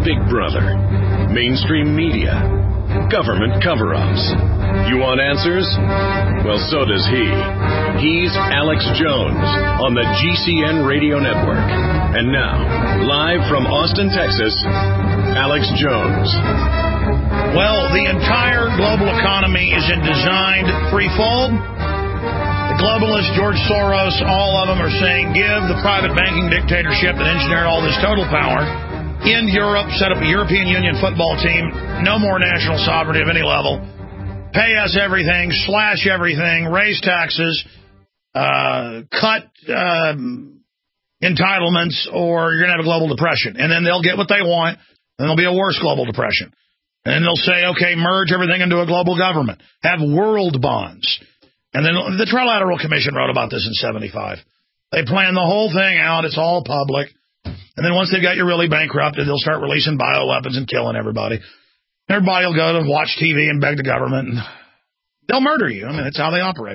Big Brother, mainstream media, government cover-ups. You want answers? Well, so does he. He's Alex Jones on the GCN Radio Network. And now, live from Austin, Texas, Alex Jones. Well, the entire global economy is in designed freefall. The globalists, George Soros, all of them are saying, give the private banking dictatorship that engineered all this total power in Europe, set up a European Union football team, no more national sovereignty of any level, pay us everything, slash everything, raise taxes, cut entitlements, or you're going to have a global depression. And then they'll get what they want, and there'll be a worse global depression. And then they'll say, okay, merge everything into a global government, have world bonds. And then the Trilateral Commission wrote about this in 1975. They planned the whole thing out. It's all public. And then once they've got you really bankrupted, they'll start releasing bioweapons and killing everybody. Everybody will go to watch TV and beg the government, and they'll murder you. I mean, that's how they operate.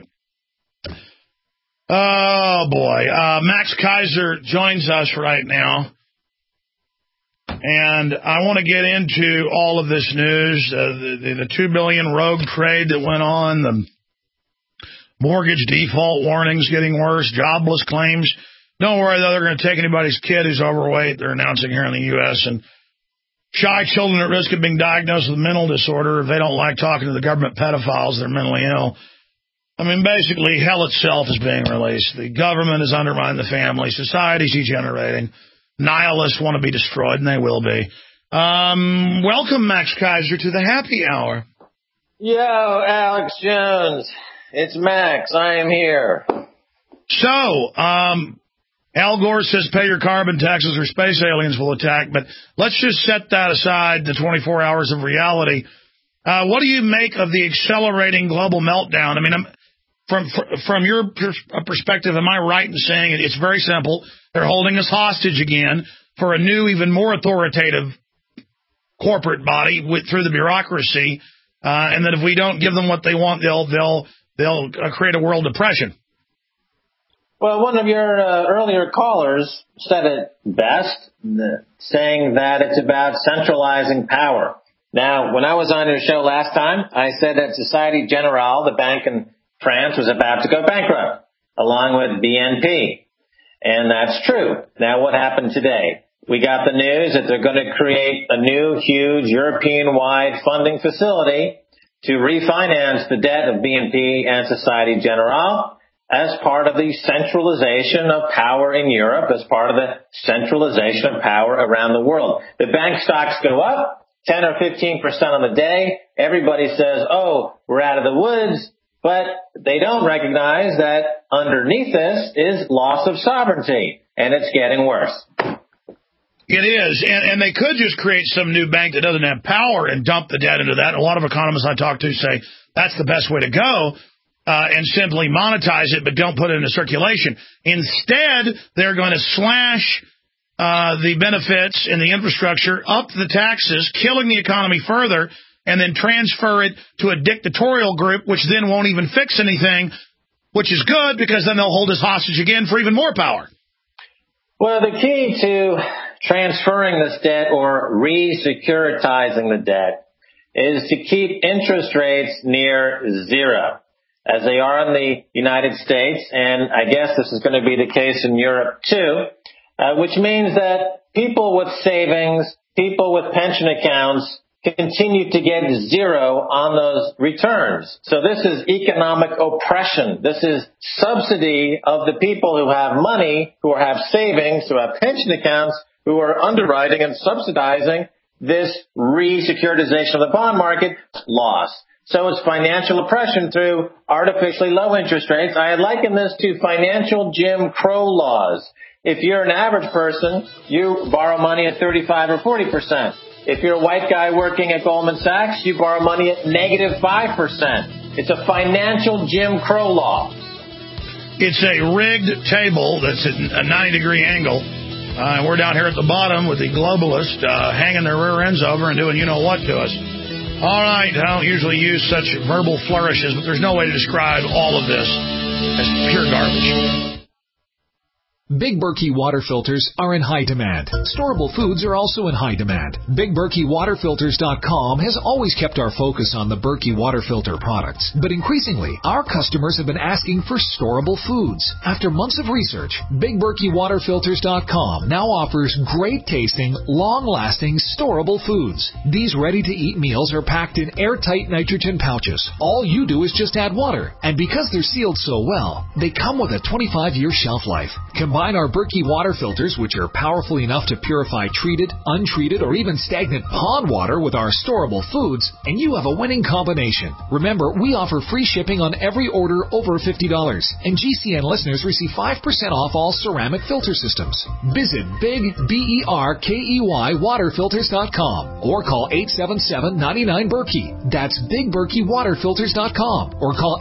Oh, boy. Max Keiser joins us right now. And I want to get into all of this news, the $2 billion rogue trade that went on, the mortgage default warnings getting worse, jobless claims. Don't worry, though, they're going to take anybody's kid who's overweight, they're announcing here in the U.S., and shy children at risk of being diagnosed with a mental disorder if they don't like talking to the government pedophiles, they're mentally ill. I mean, basically, hell itself is being released. The government is undermining the family. Society's degenerating. Nihilists want to be destroyed, and they will be. Welcome, Max Keiser, to the happy hour. Yo, Alex Jones. It's Max. I am here. So, Al Gore says pay your carbon taxes or space aliens will attack, but let's just set that aside, the 24 hours of reality. What do you make of the accelerating global meltdown? I mean, from your perspective, am I right in saying it's very simple? They're holding us hostage again for a new, even more authoritative corporate body through the bureaucracy, and that if we don't give them what they want, they'll create a world depression. Well, one of your earlier callers said it best, saying that it's about centralizing power. Now, when I was on your show last time, I said that Societe Generale, the bank in France, was about to go bankrupt, along with BNP. And that's true. Now, what happened today? We got the news that they're going to create a new, huge European-wide funding facility to refinance the debt of BNP and Societe Generale, as part of the centralization of power in Europe, as part of the centralization of power around the world. The bank stocks go up 10 or 15% on the day. Everybody says, oh, we're out of the woods, but they don't recognize that underneath this is loss of sovereignty, and it's getting worse. It is, and they could just create some new bank that doesn't have power and dump the debt into that. A lot of economists I talk to say that's the best way to go. And simply monetize it, but don't put it into circulation. Instead, they're going to slash the benefits and the infrastructure, up the taxes, killing the economy further, and then transfer it to a dictatorial group, which then won't even fix anything, which is good because then they'll hold us hostage again for even more power. Well, the key to transferring this debt or re-securitizing the debt is to keep interest rates near zero, as they are in the United States, and I guess this is going to be the case in Europe too, which means that people with savings, people with pension accounts continue to get zero on those returns. So this is economic oppression. This is subsidy of the people who have money, who have savings, who have pension accounts, who are underwriting and subsidizing this re-securitization of the bond market loss. So it's financial oppression through artificially low interest rates. I liken this to financial Jim Crow laws. If you're an average person, you borrow money at 35 or 40%. If you're a white guy working at Goldman Sachs, you borrow money at -5%. It's a financial Jim Crow law. It's a rigged table that's at a 90-degree angle. We're down here at the bottom with the globalists hanging their rear ends over and doing you-know-what to us. All right, I don't usually use such verbal flourishes, but there's no way to describe all of this as pure garbage. Big Berkey water filters are in high demand. Storable foods are also in high demand. BigBerkeyWaterFilters.com has always kept our focus on the Berkey water filter products, but increasingly, our customers have been asking for storable foods. After months of research, BigBerkeyWaterFilters.com now offers great-tasting, long-lasting, storable foods. These ready-to-eat meals are packed in airtight nitrogen pouches. All you do is just add water, and because they're sealed so well, they come with a 25-year shelf life. Combine our Berkey water filters, which are powerful enough to purify treated, untreated, or even stagnant pond water with our storable foods, and you have a winning combination. Remember, we offer free shipping on every order over $50, and GCN listeners receive 5% off all ceramic filter systems. Visit BigBerkeyWaterFilters.com or call 877-99-BERKEY. That's BigBerkeyWaterFilters.com or call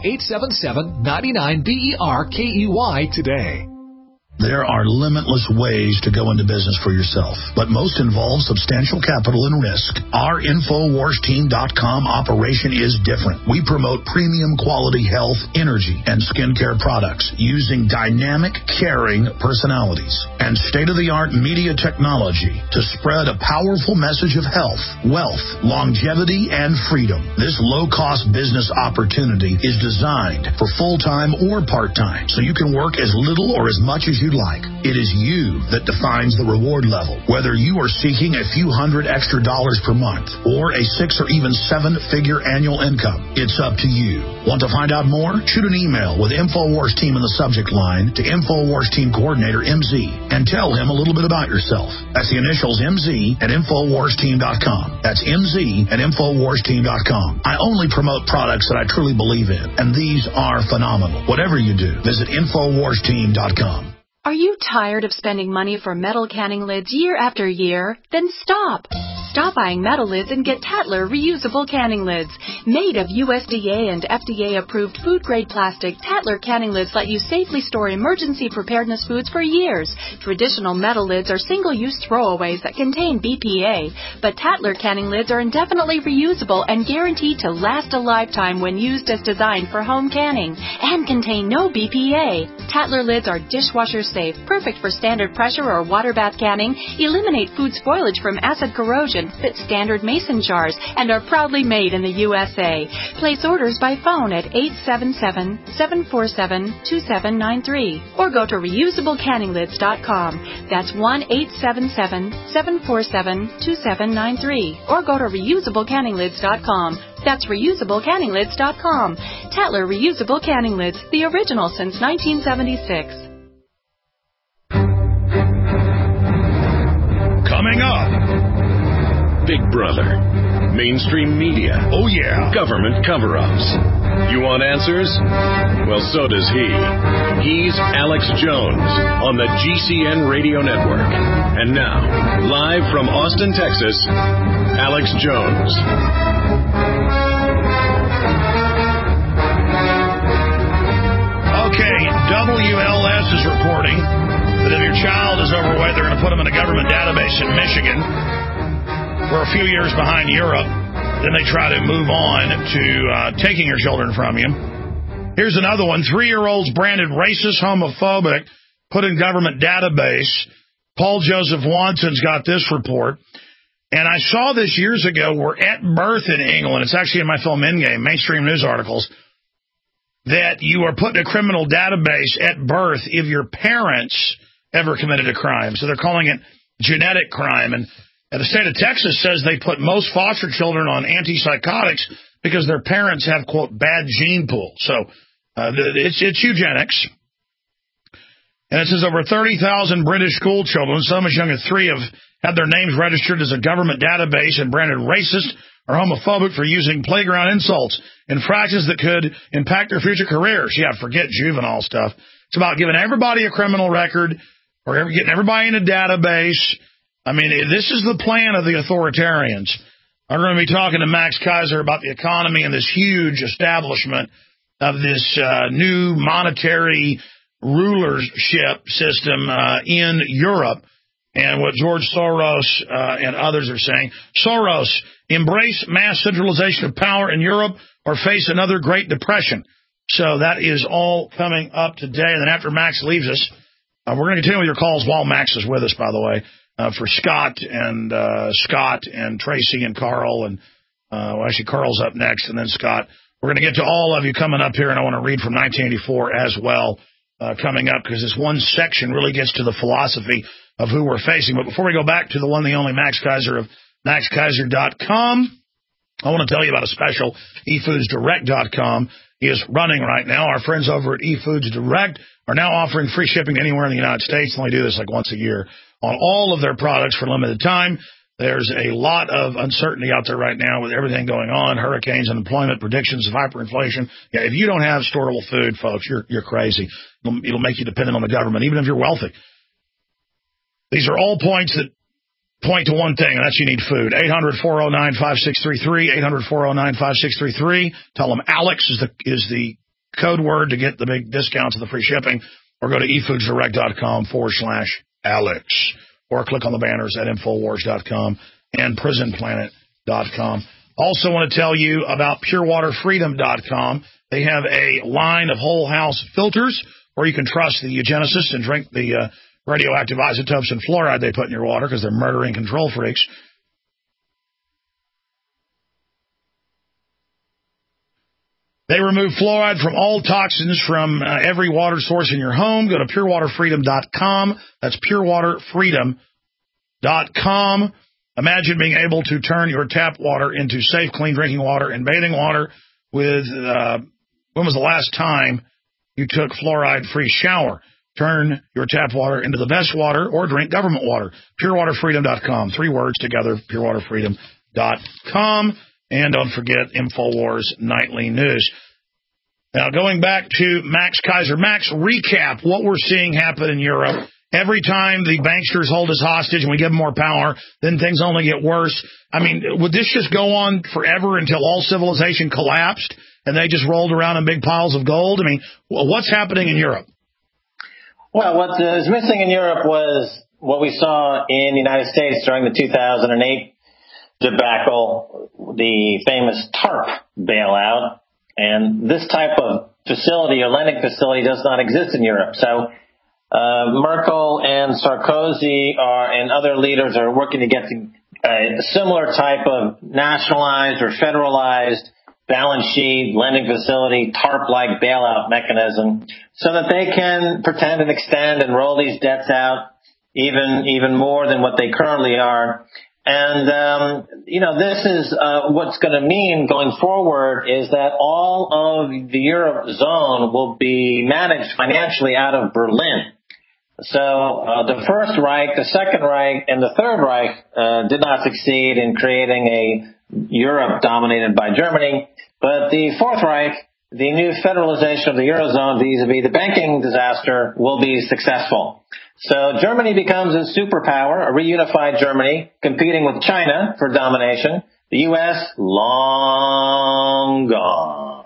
877-99-BERKEY today. There are limitless ways to go into business for yourself, but most involve substantial capital and risk. Our InfoWarsTeam.com operation is different. We promote premium quality health, energy, and skincare products using dynamic, caring personalities and state-of-the-art media technology to spread a powerful message of health, wealth, longevity, and freedom. This low-cost business opportunity is designed for full-time or part-time, so you can work as little or as much as you'd like. It is you that defines the reward level. Whether you are seeking a few $100 extra per month or a 6 or even 7-figure annual income, it's up to you. Want to find out more? Shoot an email with InfoWars Team in the subject line to InfoWars Team Coordinator MZ and tell him a little bit about yourself. That's the initials MZ at InfoWarsTeam.com. That's MZ at InfoWarsTeam.com. I only promote products that I truly believe in, and these are phenomenal. Whatever you do, visit InfoWarsTeam.com. Are you tired of spending money for metal canning lids year after year? Then stop. Stop buying metal lids and get Tatler reusable canning lids. Made of USDA and FDA-approved food-grade plastic, Tatler canning lids let you safely store emergency preparedness foods for years. Traditional metal lids are single-use throwaways that contain BPA, but Tatler canning lids are indefinitely reusable and guaranteed to last a lifetime when used as designed for home canning and contain no BPA. Tatler lids are dishwasher safe, perfect for standard pressure or water bath canning, eliminate food spoilage from acid corrosion, fit standard mason jars, and are proudly made in the USA. Place orders by phone at 877-747-2793 or go to reusablecanninglids.com. That's 1-877-747-2793 or go to reusablecanninglids.com. That's reusablecanninglids.com. Tatler Reusable Canning Lids, the original since 1976. Coming up, Big Brother, mainstream media, oh yeah, government cover-ups. You want answers? Well, so does he. He's Alex Jones on the GCN Radio Network. And now, live from Austin, Texas, Alex Jones. Okay, WLS is reporting that if your child is overweight, they're going to put them in a government database in Michigan. We're a few years behind Europe. Then they try to move on to taking your children from you. Here's another one. 3-year-olds branded racist, homophobic, put in government database. Paul Joseph Watson's got this report. And I saw this years ago where at birth in England, it's actually in my film Endgame, mainstream news articles, that you are put in a criminal database at birth if your parents ever committed a crime. So they're calling it genetic crime. And the state of Texas says they put most foster children on antipsychotics because their parents have, quote, bad gene pool. So it's eugenics. And it says over 30,000 British school children, some as young as 3, have had their names registered as a government database and branded racist or homophobic for using playground insults, infractions that could impact their future careers. Yeah, forget juvenile stuff. It's about giving everybody a criminal record or getting everybody in a database. I mean, this is the plan of the authoritarians. I'm going to be talking to Max Kaiser about the economy and this huge establishment of this new monetary rulership system in Europe and what George Soros and others are saying. Soros, embrace mass centralization of power in Europe or face another Great Depression. So that is all coming up today. And then after Max leaves us, We're going to continue with your calls while Max is with us, by the way, for Scott and Tracy and Carl. And actually, Carl's up next, and then Scott. We're going to get to all of you coming up here, and I want to read from 1984 as well coming up, because this one section really gets to the philosophy of who we're facing. But before we go back to the one, the only Max Keiser of MaxKeiser.com, I want to tell you about a special eFoodsDirect.com is running right now. Our friends over at eFoods Direct are now offering free shipping anywhere in the United States. They only do this like once a year on all of their products for a limited time. There's a lot of uncertainty out there right now with everything going on, hurricanes, unemployment, predictions of hyperinflation. Yeah, if you don't have storable food, folks, you're crazy. It'll make you dependent on the government, even if you're wealthy. These are all points that point to one thing, and that's you need food. 800-409-5633, 800-409-5633. Tell them Alex is the code word to get the big discounts of the free shipping, or go to efoodsdirect.com/Alex, or click on the banners at Infowars.com and PrisonPlanet.com. Also want to tell you about PureWaterFreedom.com. They have a line of whole house filters where you can trust the eugenicists and drink the radioactive isotopes and fluoride they put in your water because they're murdering control freaks. They remove fluoride from all toxins from every water source in your home. Go to PureWaterFreedom.com. That's PureWaterFreedom.com. Imagine being able to turn your tap water into safe, clean drinking water and bathing water with, when was the last time you took fluoride-free shower? Turn your tap water into the best water or drink government water. PureWaterFreedom.com. 3 words together, PureWaterFreedom.com. And don't forget InfoWars Nightly News. Now, going back to Max Keiser. Max, recap what we're seeing happen in Europe. Every time the banksters hold us hostage and we give them more power, then things only get worse. I mean, would this just go on forever until all civilization collapsed and they just rolled around in big piles of gold? I mean, what's happening in Europe? Well, what is missing in Europe was what we saw in the United States during the 2008 debacle, the famous TARP bailout. And this type of facility or lending facility does not exist in Europe. So Merkel and Sarkozy and other leaders are working to get to a similar type of nationalized or federalized balance sheet, lending facility, TARP-like bailout mechanism so that they can pretend and extend and roll these debts out even more than what they currently are. And, this is what's going to mean going forward is that all of the Eurozone will be managed financially out of Berlin. So the First Reich, the Second Reich, and the Third Reich did not succeed in creating a Europe dominated by Germany. But the Fourth Reich, the new federalization of the Eurozone vis-a-vis the banking disaster, will be successful. So Germany becomes a superpower, a reunified Germany, competing with China for domination. The U.S., long gone.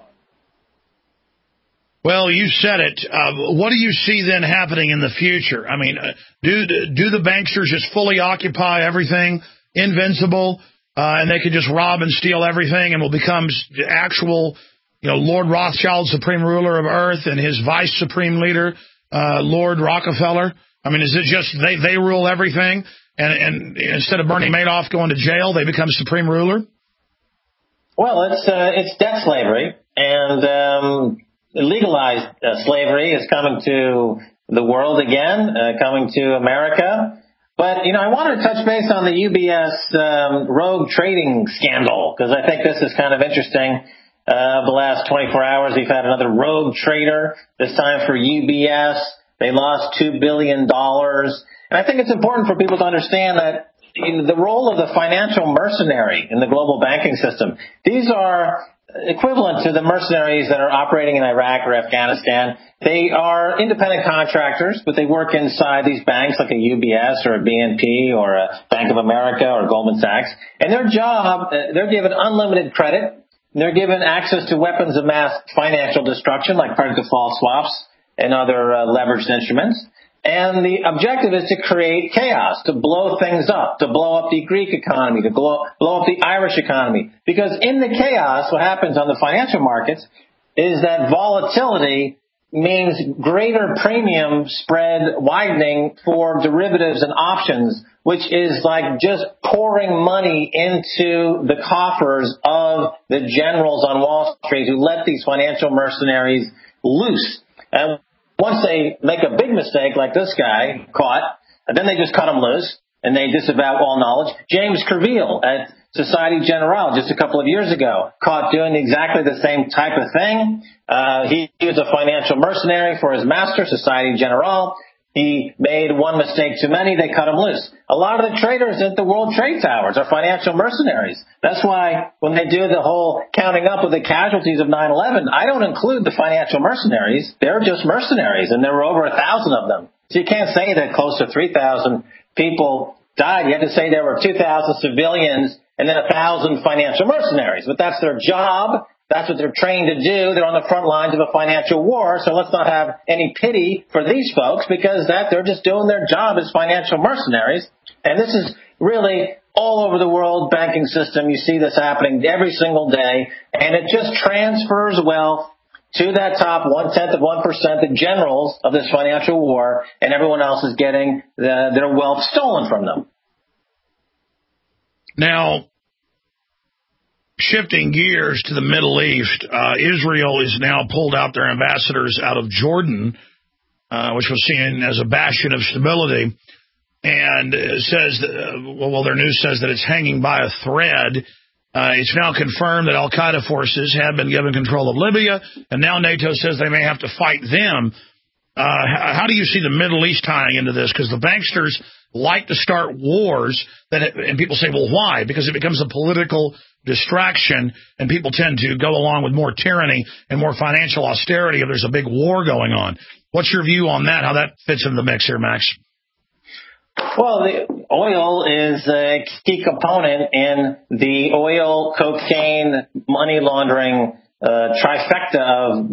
Well, you said it. What do you see then happening in the future? I mean, do the banksters just fully occupy everything, invincible, and they can just rob and steal everything and will become actual, Lord Rothschild, supreme ruler of Earth, and his vice supreme leader, Lord Rockefeller? I mean, is it just they rule everything, and instead of Bernie Madoff going to jail, they become supreme ruler? Well, it's debt slavery, and legalized slavery is coming to the world again, coming to America. But, I wanted to touch base on the UBS rogue trading scandal, because I think this is kind of interesting. The last 24 hours, we've had another rogue trader, this time for UBS. They lost $2 billion. And I think it's important for people to understand that the role of the financial mercenary in the global banking system, these are equivalent to the mercenaries that are operating in Iraq or Afghanistan. They are independent contractors, but they work inside these banks like a UBS or a BNP or a Bank of America or Goldman Sachs. And their job, they're given unlimited credit. They're given access to weapons of mass financial destruction like credit default swaps and other leveraged instruments. And the objective is to create chaos, to blow things up, to blow up the Greek economy, to blow up the Irish economy. Because in the chaos, what happens on the financial markets is that volatility means greater premium spread widening for derivatives and options, which is like just pouring money into the coffers of the generals on Wall Street who let these financial mercenaries loose. And once they make a big mistake like this guy caught, then they just cut them loose and they disavow all knowledge. James Curviel at Societe Generale just a couple of years ago caught doing exactly the same type of thing. He was a financial mercenary for his master, Societe Generale. He made one mistake too many. They cut him loose. A lot of the traders at the World Trade Towers are financial mercenaries. That's why when they do the whole counting up of the casualties of 9/11, I don't include the financial mercenaries. They're just mercenaries, and there were over 1,000 of them. So you can't say that close to 3,000 people died. You have to say there were 2,000 civilians and then 1,000 financial mercenaries. But that's their job. That's what they're trained to do. They're on the front lines of a financial war. So let's not have any pity for these folks because they're just doing their job as financial mercenaries. And this is really all over the world banking system. You see this happening every single day. And it just transfers wealth to that top 0.1%, the generals of this financial war, and everyone else is getting their wealth stolen from them. Now, shifting gears to the Middle East, Israel is now pulled out their ambassadors out of Jordan, which was seen as a bastion of stability, and says that, their news says that it's hanging by a thread. It's now confirmed that al-Qaeda forces have been given control of Libya, and now NATO says they may have to fight them. How do you see the Middle East tying into this? Because the banksters like to start wars, and people say, well, why? Because it becomes a political distraction, and people tend to go along with more tyranny and more financial austerity if there's a big war going on. What's your view on that, how that fits in the mix here, Max? Well, the oil is a key component in the oil, cocaine, money laundering trifecta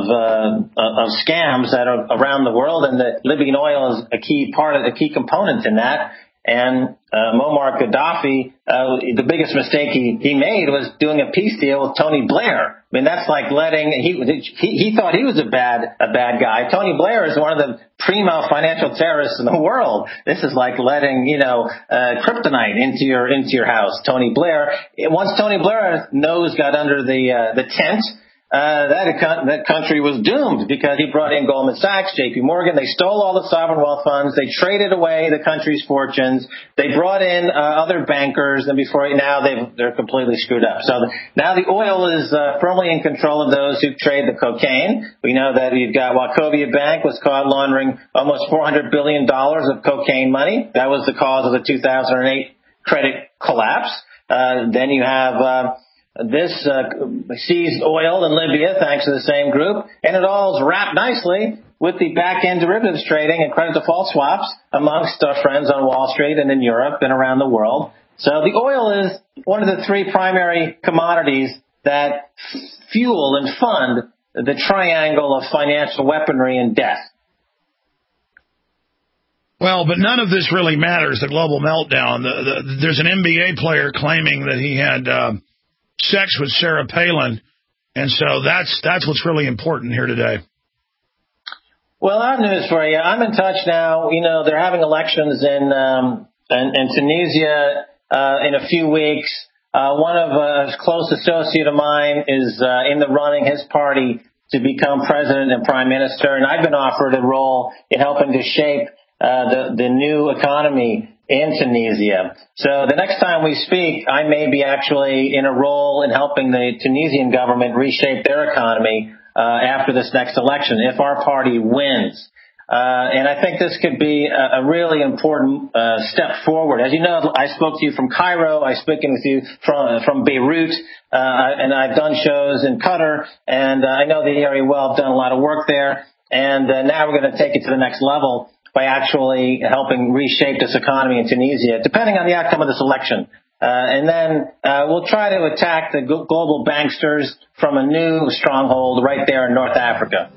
of scams that are around the world, and the Libyan oil is a key component in that. And Muammar Gaddafi, the biggest mistake he made was doing a peace deal with Tony Blair. I mean, that's like he thought he was a bad guy. Tony Blair is one of the primo financial terrorists in the world. This is like letting, kryptonite into your house. Tony Blair. Once Tony Blair's nose got under the tent, that country was doomed because he brought in Goldman Sachs, JP Morgan. They stole all the sovereign wealth funds. They traded away the country's fortunes. They brought in other bankers, and they're completely screwed up. So now the oil is firmly in control of those who trade the cocaine. We know that you've got Wachovia Bank was caught laundering almost $400 billion of cocaine money. That was the cause of the 2008 credit collapse. Then you have this seized oil in Libya, thanks to the same group, and it all is wrapped nicely with the back-end derivatives trading and credit default swaps amongst our friends on Wall Street and in Europe and around the world. So the oil is one of the three primary commodities that fuel and fund the triangle of financial weaponry and death. Well, but none of this really matters, the global meltdown. There's an NBA player claiming that he had sex with Sarah Palin, and so that's what's really important here today. Well, I have news for you. I'm in touch now. They're having elections in Tunisia in a few weeks. One of a close associate of mine is in the running, his party, to become president and prime minister, and I've been offered a role in helping to shape the new economy in Tunisia. So the next time we speak, I may be actually in a role in helping the Tunisian government reshape their economy after this next election, if our party wins. And I think this could be a really important step forward. As you know, I spoke to you from Cairo. I've spoken with you from Beirut, and I've done shows in Qatar, and I know the area well. I've done a lot of work there, and now we're going to take it to the next level by actually helping reshape this economy in Tunisia, depending on the outcome of this election. And then we'll try to attack the global banksters from a new stronghold right there in North Africa.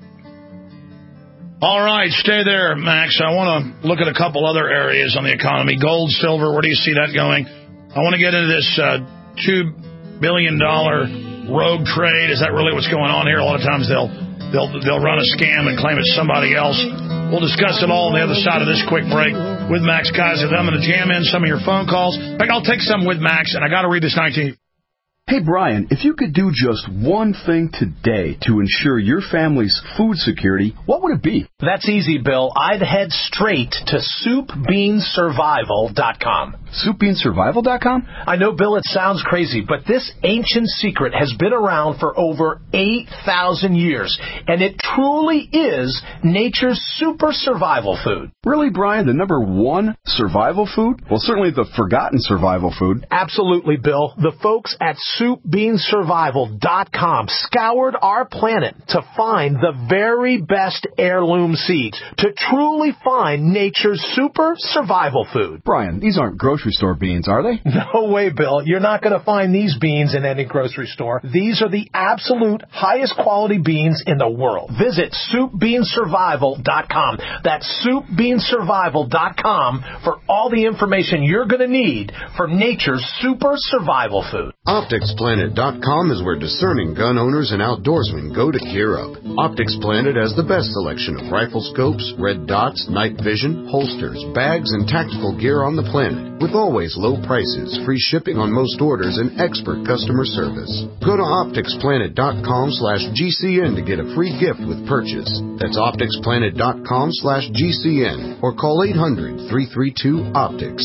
All right, stay there, Max. I want to look at a couple other areas on the economy. Gold, silver, where do you see that going? I want to get into this $2 billion rogue trade. Is that really what's going on here? A lot of times they'll they'll run a scam and claim it's somebody else. We'll discuss it all on the other side of this quick break with Max Keiser. Then I'm going to jam in some of your phone calls. In fact, I'll take some with Max, and I got to read this 19. Hey, Brian, if you could do just one thing today to ensure your family's food security, what would it be? That's easy, Bill. I'd head straight to SoupBeanSurvival.com. SoupBeanSurvival.com? I know, Bill, it sounds crazy, but this ancient secret has been around for over 8,000 years, and it truly is nature's super survival food. Really, Brian, the number one survival food? Well, certainly the forgotten survival food. Absolutely, Bill. The folks at SoupBeanSurvival.com scoured our planet to find the very best heirloom seeds, to truly find nature's super survival food. Brian, these aren't grocery store beans, are they? No way, Bill. You're not going to find these beans in any grocery store. These are the absolute highest quality beans in the world. Visit SoupBeanSurvival.com. That's SoupBeanSurvival.com for all the information you're going to need for nature's super survival food. OpticsPlanet.com is where discerning gun owners and outdoorsmen go to gear up. Optics Planet has the best selection of rifle scopes, red dots, night vision, holsters, bags, and tactical gear on the planet, with always low prices, free shipping on most orders, and expert customer service. Go to OpticsPlanet.com/GCN to get a free gift with purchase. That's OpticsPlanet.com/GCN or call 800-332-OPTICS,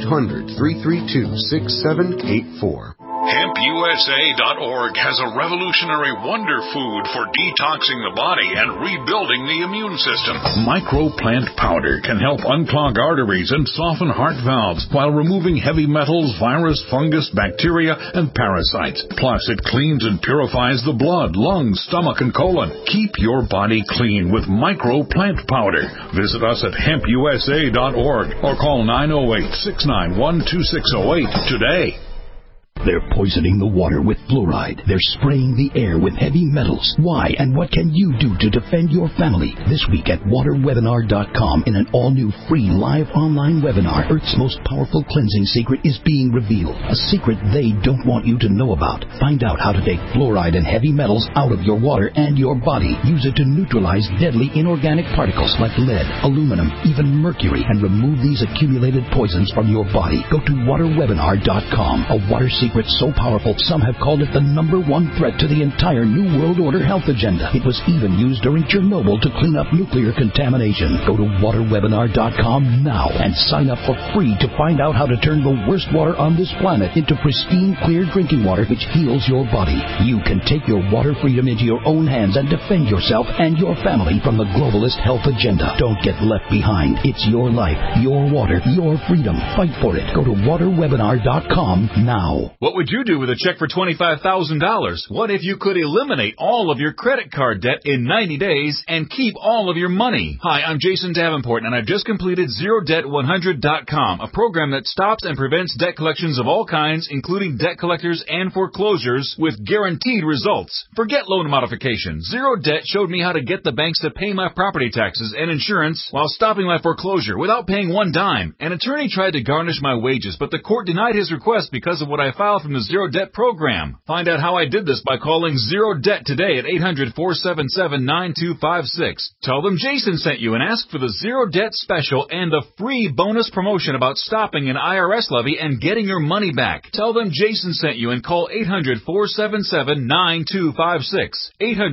800-332-6784. HempUSA.org has a revolutionary wonder food for detoxing the body and rebuilding the immune system. Microplant powder can help unclog arteries and soften heart valves while removing heavy metals, virus, fungus, bacteria, and parasites. Plus, it cleans and purifies the blood, lungs, stomach, and colon. Keep your body clean with Microplant powder. Visit us at HempUSA.org or call 908-691-2608 today. They're poisoning the water with fluoride. They're spraying the air with heavy metals. Why and what can you do to defend your family? This week at waterwebinar.com, in an all-new free live online webinar, Earth's most powerful cleansing secret is being revealed. A secret they don't want you to know about. Find out how to take fluoride and heavy metals out of your water and your body. Use it to neutralize deadly inorganic particles like lead, aluminum, even mercury, and remove these accumulated poisons from your body. Go to waterwebinar.com. A water secret so powerful, some have called it the number one threat to the entire New World Order health agenda. It was even used during Chernobyl to clean up nuclear contamination. Go to waterwebinar.com now and sign up for free to find out how to turn the worst water on this planet into pristine, clear drinking water which heals your body. You can take your water freedom into your own hands and defend yourself and your family from the globalist health agenda. Don't get left behind. It's your life, your water, your freedom. Fight for it. Go to waterwebinar.com now. What would you do with a check for $25,000? What if you could eliminate all of your credit card debt in 90 days and keep all of your money? Hi, I'm Jason Davenport, and I've just completed ZeroDebt100.com, a program that stops and prevents debt collections of all kinds, including debt collectors and foreclosures, with guaranteed results. Forget loan modification. Zero Debt showed me how to get the banks to pay my property taxes and insurance while stopping my foreclosure without paying one dime. An attorney tried to garnish my wages, but the court denied his request because of what I filed from the Zero Debt program. Find out how I did this by calling Zero Debt today at 800-477-9256. Tell them Jason sent you and ask for the Zero Debt special and the free bonus promotion about stopping an IRS levy and getting your money back. Tell them Jason sent you and call 800-477-9256.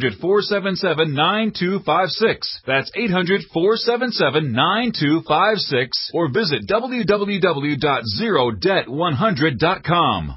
800-477-9256. That's 800-477-9256 or visit www.zerodebt100.com.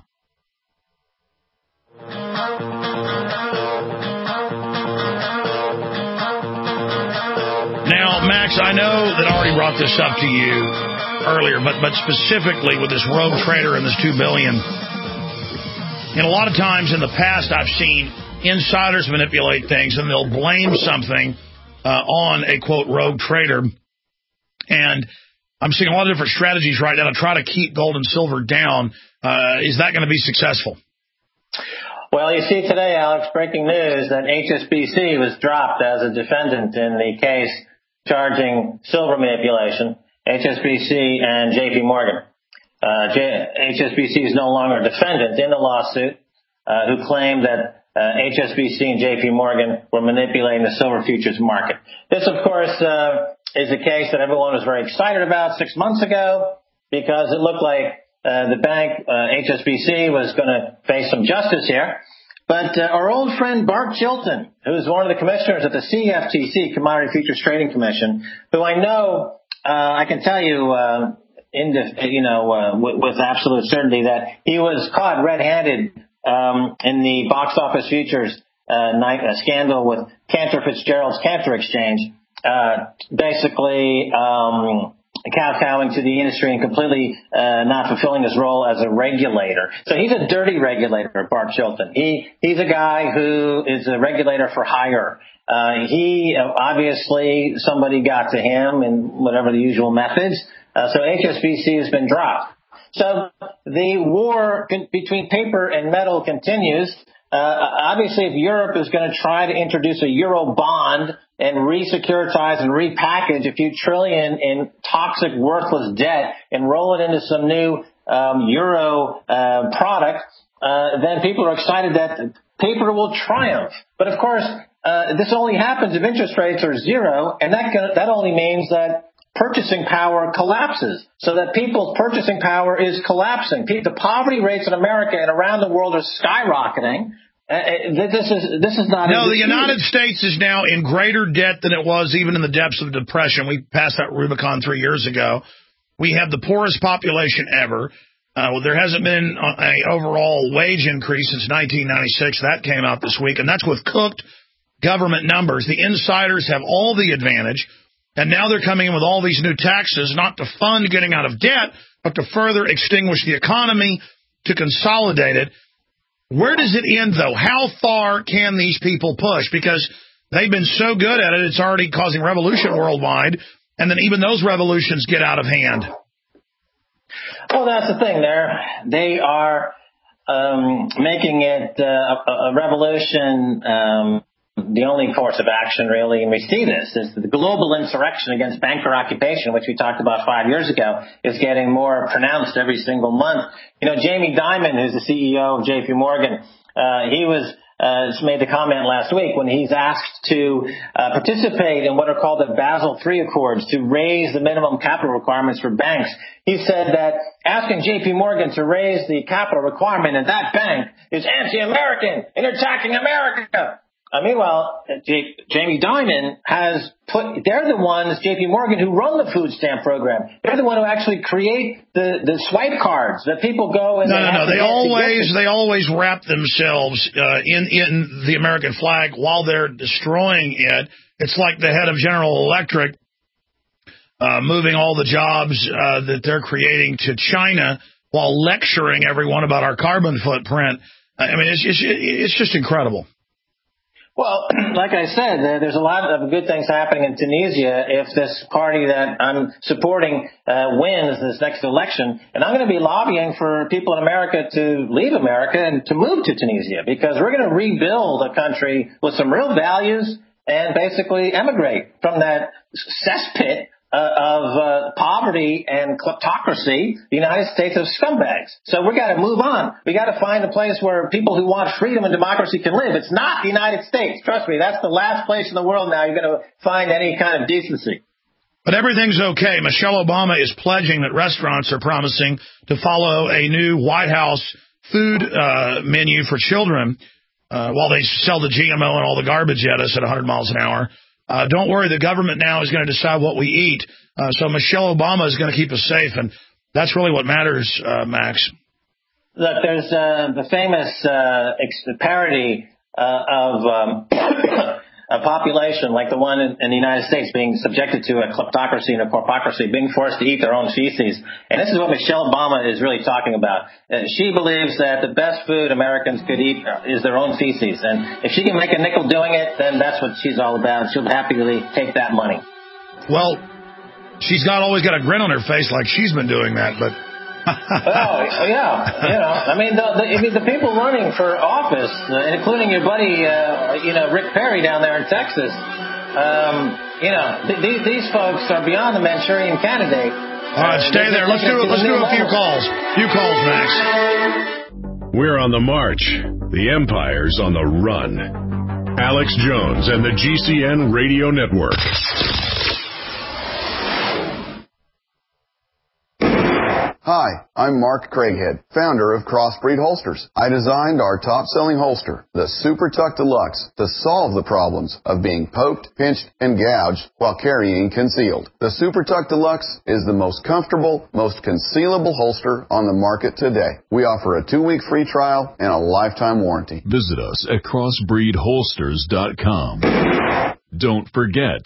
Now, Max, I know that I already brought this up to you earlier, but specifically with this rogue trader and this $2 billion. And a lot of times in the past, I've seen insiders manipulate things, and they'll blame something on a, quote, rogue trader. And I'm seeing a lot of different strategies right now to try to keep gold and silver down. Is that going to be successful? Well, you see today, Alex, breaking news that HSBC was dropped as a defendant in the case charging silver manipulation, HSBC and JP Morgan. HSBC is no longer a defendant in the lawsuit, who claimed that HSBC and JP Morgan were manipulating the silver futures market. This, of course, is a case that everyone was very excited about 6 months ago because it looked like the bank, HSBC, was going to face some justice here. But our old friend Bart Chilton, who's one of the commissioners at the CFTC, Commodity Futures Trading Commission, who I know, I can tell you, with absolute certainty that he was caught red-handed in the box office futures scandal with Cantor Fitzgerald's Cantor Exchange, basically kowtowing to the industry and completely not fulfilling his role as a regulator. So he's a dirty regulator, Bart Chilton. He's a guy who is a regulator for hire. Obviously somebody got to him in whatever the usual methods. So HSBC has been dropped. So the war between paper and metal continues. Obviously, if Europe is going to try to introduce a euro bond and re-securitize and repackage a few trillion in toxic, worthless debt and roll it into some new euro product, then people are excited that paper will triumph. But of course, this only happens if interest rates are zero, and that only means that purchasing power collapses, so that people's purchasing power is collapsing. The poverty rates in America and around the world are skyrocketing. This is not. No, the United States is now in greater debt than it was even in the depths of the Depression. We passed that Rubicon 3 years ago. We have the poorest population ever. There hasn't been an overall wage increase since 1996. That came out this week, and that's with cooked government numbers. The insiders have all the advantage. And now they're coming in with all these new taxes, not to fund getting out of debt, but to further extinguish the economy, to consolidate it. Where does it end, though? How far can these people push? Because they've been so good at it, it's already causing revolution worldwide, and then even those revolutions get out of hand. Well, that's the thing. They are making it a revolution. The only course of action, really, and we see this, is the global insurrection against banker occupation, which we talked about 5 years ago, is getting more pronounced every single month. Jamie Dimon, who's the CEO of JP Morgan, he made the comment last week when he's asked to participate in what are called the Basel III Accords to raise the minimum capital requirements for banks. He said that asking JP Morgan to raise the capital requirement in that bank is anti-American and you're attacking America. Meanwhile, Jamie Dimon they're the ones, JP Morgan, who run the food stamp program. They're the one who actually create the swipe cards that people go and... No. They always wrap themselves in the American flag while they're destroying it. It's like the head of General Electric moving all the jobs that they're creating to China while lecturing everyone about our carbon footprint. I mean, it's just incredible. Well, like I said, there's a lot of good things happening in Tunisia if this party that I'm supporting wins this next election. And I'm going to be lobbying for people in America to leave America and to move to Tunisia, because we're going to rebuild a country with some real values and basically emigrate from that cesspit of poverty and kleptocracy, the United States of scumbags. So we got to move on. We got to find a place where people who want freedom and democracy can live. It's not the United States. Trust me, that's the last place in the world now you're going to find any kind of decency. But everything's okay. Michelle Obama is pledging that restaurants are promising to follow a new White House food menu for children while they sell the GMO and all the garbage at us at 100 miles an hour. Don't worry, the government now is going to decide what we eat. So Michelle Obama is going to keep us safe, and that's really what matters, Max. Look, there's the famous parody of a population like the one in the United States being subjected to a kleptocracy and a corpocracy, being forced to eat their own feces. And this is what Michelle Obama is really talking about. She believes that the best food Americans could eat is their own feces. And if she can make a nickel doing it, then that's what she's all about. She'll happily take that money. Well, she's always got a grin on her face like she's been doing that, but... Oh, yeah. The people running for office, including your buddy, Rick Perry down there in Texas, these folks are beyond the Manchurian Candidate. All right, stay there. Let's do a few calls. Max. We're on the march. The empire's on the run. Alex Jones and the GCN Radio Network. Hi, I'm Mark Craighead, founder of Crossbreed Holsters. I designed our top-selling holster, the Super Tuck Deluxe, to solve the problems of being poked, pinched, and gouged while carrying concealed. The Super Tuck Deluxe is the most comfortable, most concealable holster on the market today. We offer a 2-week free trial and a lifetime warranty. Visit us at crossbreedholsters.com. Don't forget,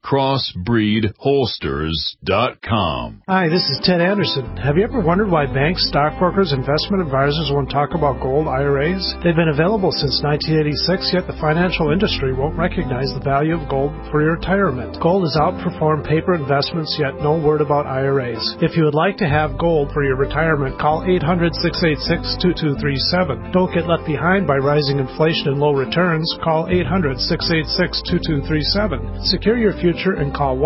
crossbreedholsters.com. Hi, this is Ted Anderson. Have you ever wondered why banks, stockbrokers, investment advisors won't talk about gold IRAs? They've been available since 1986, yet the financial industry won't recognize the value of gold for your retirement. Gold has outperformed paper investments, yet no word about IRAs. If you would like to have gold for your retirement, call 800-686-2237. Don't get left behind by rising inflation and low returns. Call 800-686-2237. Secure your future and call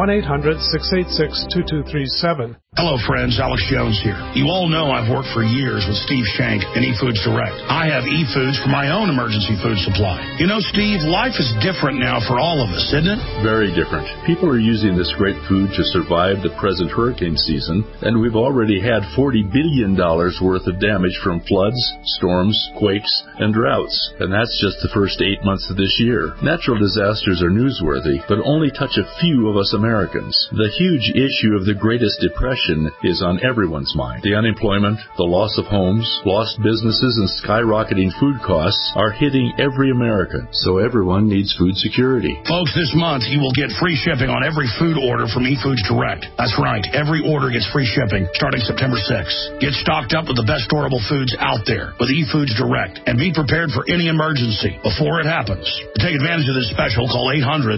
1-800-686-2237. Hello, friends. Alex Jones here. You all know I've worked for years with Steve Shank and eFoods Direct. I have eFoods for my own emergency food supply. You know, Steve, life is different now for all of us, isn't it? Very different. People are using this great food to survive the present hurricane season, and we've already had $40 billion worth of damage from floods, storms, quakes, and droughts. And that's just the first 8 months of this year. Natural disasters are newsworthy, but only touch a few of us Americans. The huge issue of the Greatest Depression is on everyone's mind. The unemployment, the loss of homes, lost businesses, and skyrocketing food costs are hitting every American, so everyone needs food security. Folks, this month you will get free shipping on every food order from eFoods Direct. That's right, every order gets free shipping starting September 6th. Get stocked up with the best storable foods out there with eFoods Direct and be prepared for any emergency before it happens. To take advantage of this special, call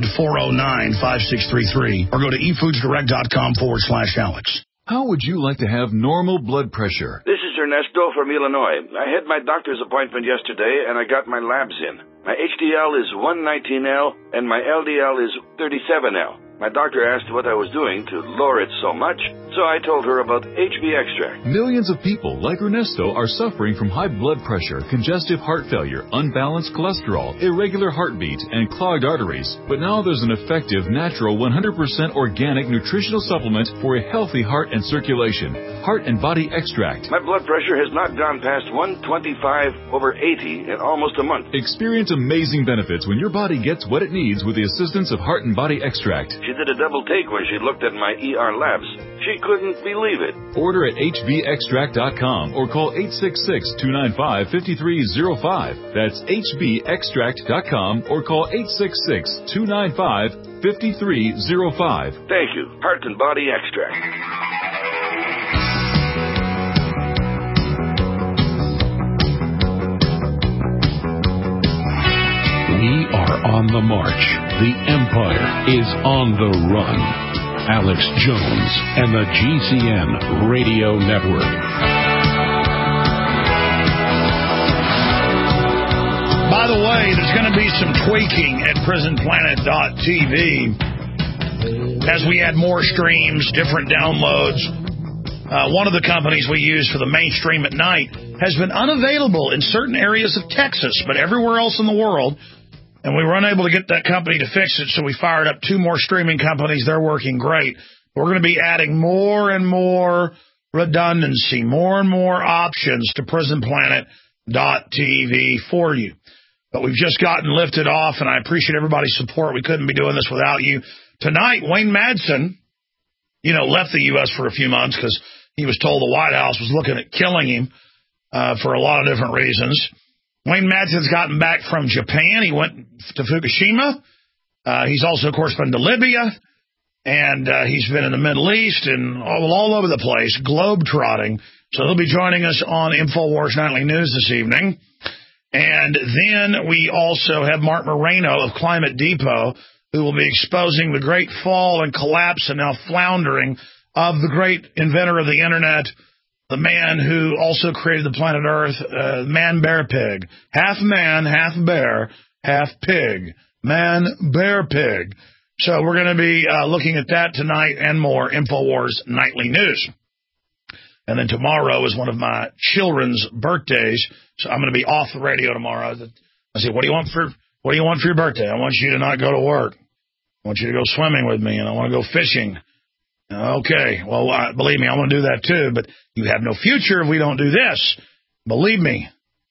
800-409-5633 or go to efoodsdirect.com/Alex. How would you like to have normal blood pressure? This is Ernesto from Illinois. I had my doctor's appointment yesterday, and I got my labs in. My HDL is 119L, and my LDL is 37L. My doctor asked what I was doing to lower it so much, so I told her about HB Extract. Millions of people like Ernesto are suffering from high blood pressure, congestive heart failure, unbalanced cholesterol, irregular heartbeat, and clogged arteries. But now there's an effective, natural, 100% organic nutritional supplement for a healthy heart and circulation. Heart and Body Extract. My blood pressure has not gone past 125/80 in almost a month. Experience amazing benefits when your body gets what it needs with the assistance of Heart and Body Extract. She did a double take when she looked at my ER labs. She couldn't believe it. Order at hbextract.com or call 866-295-5305. That's hbextract.com or call 866-295-5305. Thank you. Heart and Body Extract. We are on the march. The empire is on the run. Alex Jones and the GCN Radio Network. By the way, there's going to be some tweaking at PrisonPlanet.tv as we add more streams, different downloads. One of the companies we use for the mainstream at night has been unavailable in certain areas of Texas, but everywhere else in the world. And we were unable to get that company to fix it, so we fired up 2 more streaming companies. They're working great. We're going to be adding more and more redundancy, more and more options to PrisonPlanet.tv for you. But we've just gotten lifted off, and I appreciate everybody's support. We couldn't be doing this without you. Tonight, Wayne Madsen, left the U.S. for a few months because he was told the White House was looking at killing him for a lot of different reasons. Wayne Madsen's gotten back from Japan. He went to Fukushima. He's also, of course, been to Libya. And he's been in the Middle East and all over the place, globe-trotting. So he'll be joining us on InfoWars Nightly News this evening. And then we also have Mark Moreno of Climate Depot, who will be exposing the great fall and collapse and now floundering of the great inventor of the Internet, the man who also created the planet Earth, Man, Bear, Pig. Half man, half bear, half pig. Man, Bear, Pig. So we're going to be looking at that tonight and more. InfoWars Nightly News. And then tomorrow is one of my children's birthdays, so I'm going to be off the radio tomorrow. I said, what do you want for your birthday? I want you to not go to work. I want you to go swimming with me, and I want to go fishing. Okay, well, believe me, I want to do that too, but you have no future if we don't do this. Believe me.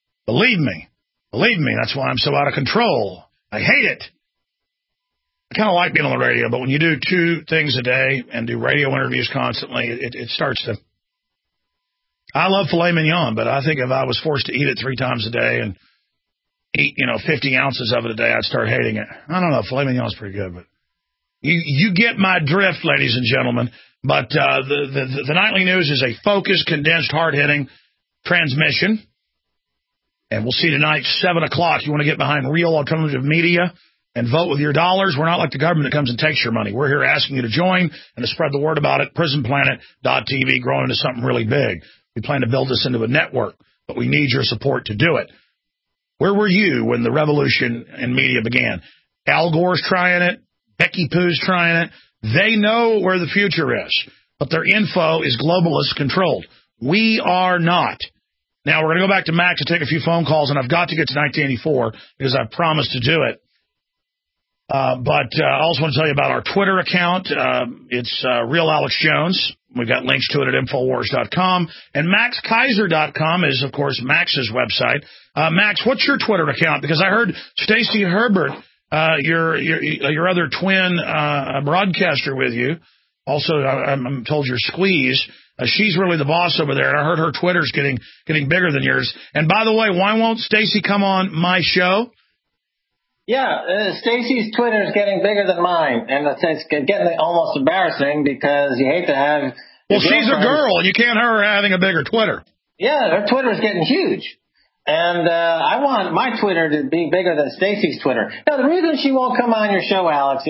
That's why I'm so out of control. I hate it. I kind of like being on the radio, but when you do 2 things a day and do radio interviews constantly, it starts to... I love filet mignon, but I think if I was forced to eat it 3 times a day and eat, 50 ounces of it a day, I'd start hating it. I don't know. Filet mignon's pretty good, but you get my drift, ladies and gentlemen. But the nightly news is a focused, condensed, hard-hitting transmission. And we'll see tonight, 7 o'clock. You want to get behind real alternative media and vote with your dollars. We're not like the government that comes and takes your money. We're here asking you to join and to spread the word about it. PrisonPlanet.tv growing into something really big. We plan to build this into a network, but we need your support to do it. Where were you when the revolution in media began? Al Gore's trying it. Becky Pooh's trying it. They know where the future is, but their info is globalist controlled. We are not. Now, we're going to go back to Max to take a few phone calls, and I've got to get to 1984 because I've promised to do it. But I also want to tell you about our Twitter account. It's Real Alex Jones. We've got links to it at Infowars.com. And MaxKaiser.com is, of course, Max's website. Max, what's your Twitter account? Because I heard Stacey Herbert, your other twin broadcaster with you, also I'm told you're Squeeze. She's really the boss over there, and I heard her Twitter's getting bigger than yours. And by the way, why won't Stacey come on my show? Yeah, Stacey's Twitter is getting bigger than mine, and it's getting almost embarrassing because you hate to have... Well, she's a girl, and you can't have her having a bigger Twitter. Yeah, her Twitter is getting huge. And I want my Twitter to be bigger than Stacey's Twitter. Now, the reason she won't come on your show, Alex,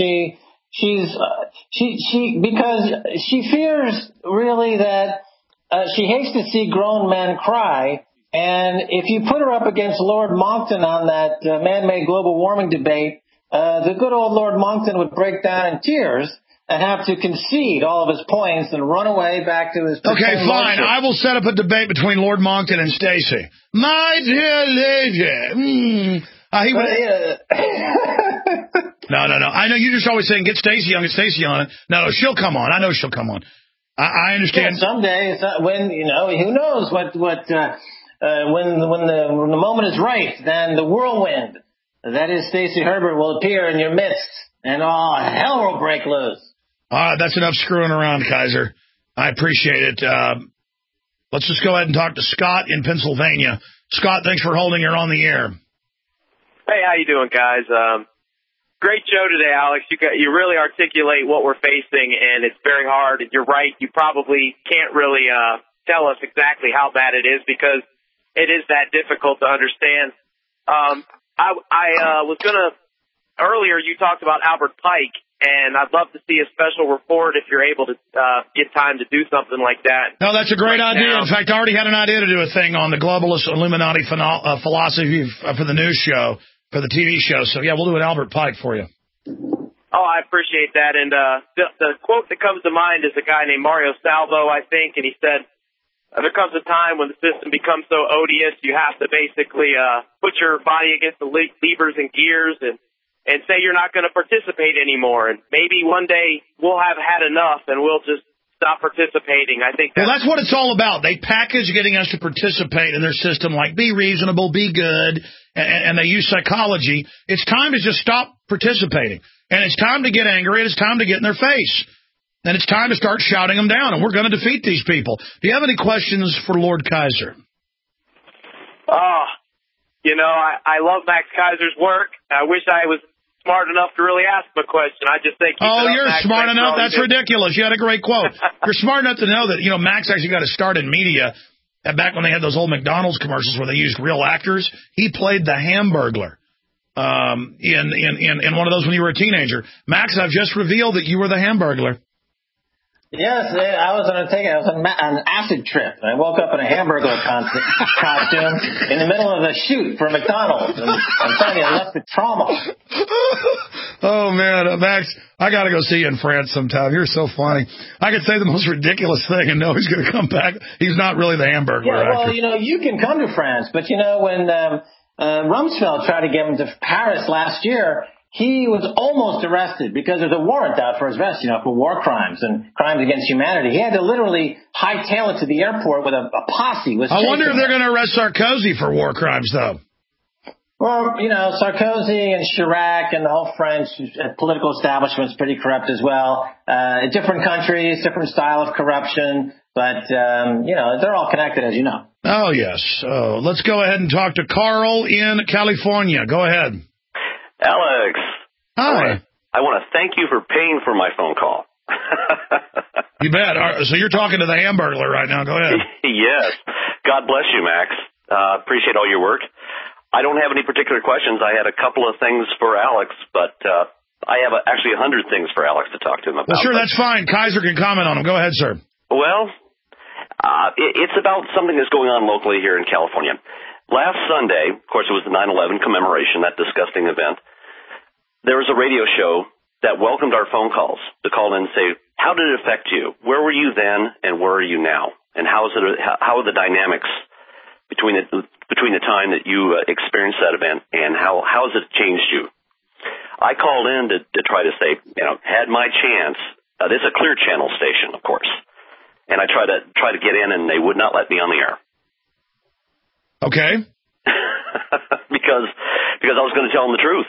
because she fears really that she hates to see grown men cry. And if you put her up against Lord Monckton on that man-made global warming debate, the good old Lord Monckton would break down in tears and have to concede all of his points and run away back to his... Okay, fine. I will set up a debate between Lord Monckton and Stacey. My dear lady. No. I know you're just always saying, get Stacey on it. No, she'll come on. I know she'll come on. I understand. Yeah, someday, when, who knows when the moment is right, then the whirlwind, that is Stacey Herbert, will appear in your midst, and hell will break loose. That's enough screwing around, Kaiser. I appreciate it. Let's just go ahead and talk to Scott in Pennsylvania. Scott, thanks for holding. You're on the air. Hey, how you doing, guys? Great show today, Alex. You really articulate what we're facing, and it's very hard. You're right. You probably can't really tell us exactly how bad it is because it is that difficult to understand. I was going to, earlier you talked about Albert Pike, and I'd love to see a special report if you're able to get time to do something like that. No, that's a great idea. In fact, I already had an idea to do a thing on the globalist Illuminati philosophy for the news show, for the TV show. So, yeah, we'll do an Albert Pike for you. Oh, I appreciate that. And the quote that comes to mind is a guy named Mario Salvo, I think, and he said, there comes a time when the system becomes so odious, you have to basically put your body against the levers and gears and say you're not going to participate anymore. And maybe one day we'll have had enough and we'll just stop participating. I think that's what it's all about. They package getting us to participate in their system like be reasonable, be good, and they use psychology. It's time to just stop participating. And it's time to get angry, and it's time to get in their face. And it's time to start shouting them down, and we're going to defeat these people. Do you have any questions for Lord Kaiser? I love Max Kaiser's work. I wish I was smart enough to really ask him a question. I just think... you're smart enough? That's ridiculous. You had a great quote. You're smart enough to know that, Max actually got to start in media. Back when they had those old McDonald's commercials where they used real actors, he played the Hamburglar in one of those when you were a teenager. Max, I've just revealed that you were the Hamburglar. Yes, I was on an acid trip. I woke up in a Hamburglar costume in the middle of a shoot for McDonald's. And I'm telling you, I left with trauma. Oh, man, Max, I got to go see you in France sometime. You're so funny. I could say the most ridiculous thing and know he's going to come back. He's not really the Hamburglar actor. Well, you can come to France, but, when Rumsfeld tried to get him to Paris last year, he was almost arrested because there's a warrant out for his arrest, for war crimes and crimes against humanity. He had to literally hightail it to the airport with a posse. I wonder if they're going to arrest Sarkozy for war crimes, though. Well, Sarkozy and Chirac and the whole French political establishment's pretty corrupt as well. Different countries, different style of corruption, but, they're all connected, as you know. Oh, yes. Let's go ahead and talk to Carl in California. Go ahead. Alex. Hi. I want to thank you for paying for my phone call. You bet. So you're talking to the Hamburglar right now. Go ahead. Yes. God bless you, Max. Appreciate all your work. I don't have any particular questions. I had a couple of things for Alex, but I have actually 100 things for Alex to talk to him about. Well, sure, that's fine. Kaiser can comment on them. Go ahead, sir. Well, it's about something that's going on locally here in California. Last Sunday, of course, it was the 9/11 commemoration, that disgusting event. There was a radio show that welcomed our phone calls to call in and say, how did it affect you? Where were you then and where are you now? And how are the dynamics between the time that you experienced that event and how has it changed you? I called in to try to say, had my chance. This is a Clear Channel station, of course. And I tried to get in and they would not let me on the air. Okay. because I was going to tell them the truth.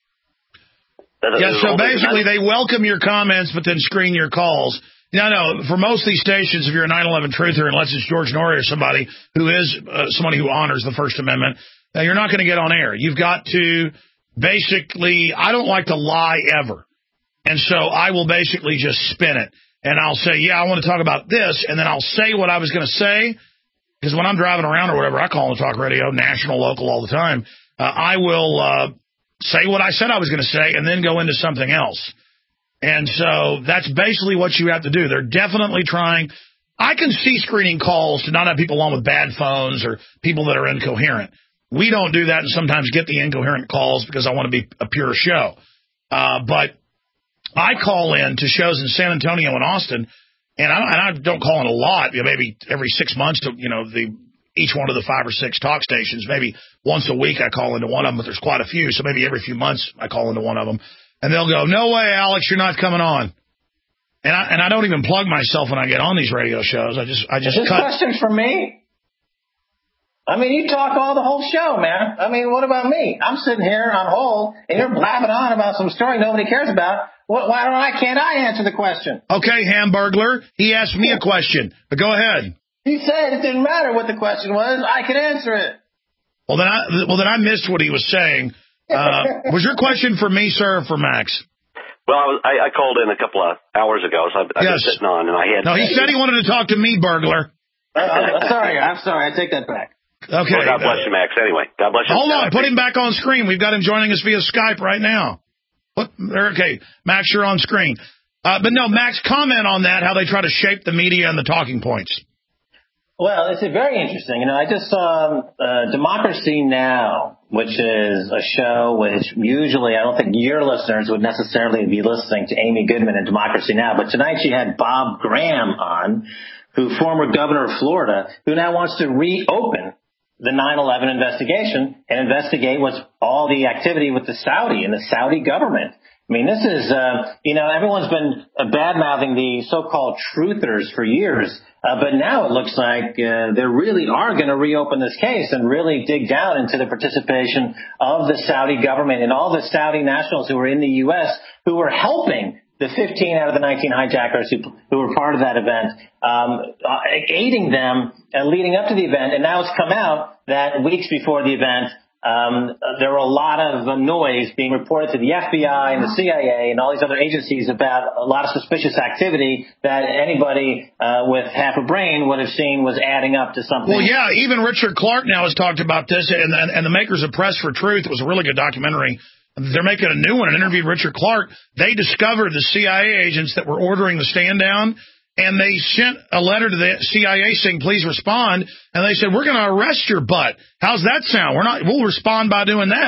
So basically they welcome your comments but then screen your calls. No, for most of these stations, if you're a 9/11 truther, unless it's George Norrie or somebody who is somebody who honors the First Amendment, you're not going to get on air. You've got to basically, I don't like to lie ever. And so I will basically just spin it. And I'll say, I want to talk about this. And then I'll say what I was going to say. Because when I'm driving around or whatever, I call on talk radio, national, local, all the time. I will say what I said I was going to say and then go into something else. And so that's basically what you have to do. They're definitely trying. I can see screening calls to not have people on with bad phones or people that are incoherent. We don't do that and sometimes get the incoherent calls because I want to be a pure show. But I call in to shows in San Antonio and Austin, and I don't call in a lot, maybe every 6 months to, each one of the 5 or 6 talk stations. Maybe once a week I call into one of them, but there's quite a few. So maybe every few months I call into one of them. And they'll go, no way, Alex, you're not coming on. And I don't even plug myself when I get on these radio shows. I just Is this question for me? You talk the whole show, man. What about me? I'm sitting here on hold, and you're blabbing on about some story nobody cares about. Why can't I answer the question? Okay, Hamburglar, he asked me a question, but go ahead. He said it didn't matter what the question was. I could answer it. Well, then I missed what he was saying. Was your question for me, sir, or for Max? Well, I called in a couple of hours ago, so I've been sitting on, and I had... No, he said he wanted to talk to me, burglar. I'm sorry. I take that back. Okay. Well, God bless you, Max. Anyway, God bless you. Hold on. Put him back on screen. We've got him joining us via Skype right now. Okay, Max, you're on screen. But no, Max, comment on that, how they try to shape the media and the talking points. Well, it's very interesting. I just saw Democracy Now!, which is a show which usually I don't think your listeners would necessarily be listening to Amy Goodman and Democracy Now!, but tonight she had Bob Graham on, former governor of Florida, who now wants to reopen the 9/11 investigation and investigate what's all the activity with the Saudi and the Saudi government. This is, everyone's been bad-mouthing the so-called truthers for years, but now it looks like they really are going to reopen this case and really dig down into the participation of the Saudi government and all the Saudi nationals who were in the U.S. who were helping the 15 out of the 19 hijackers who were part of that event, aiding them leading up to the event. And now it's come out that weeks before the event, there were a lot of noise being reported to the FBI and the CIA and all these other agencies about a lot of suspicious activity that anybody with half a brain would have seen was adding up to something. Well, yeah, even Richard Clark now has talked about this, and the makers of Press for Truth, it was a really good documentary. They're making a new one and interviewed Richard Clark. They discovered the CIA agents that were ordering the stand down, and they sent a letter to the CIA saying, please respond. And they said, we're going to arrest your butt. How's that sound? We'll respond by doing that.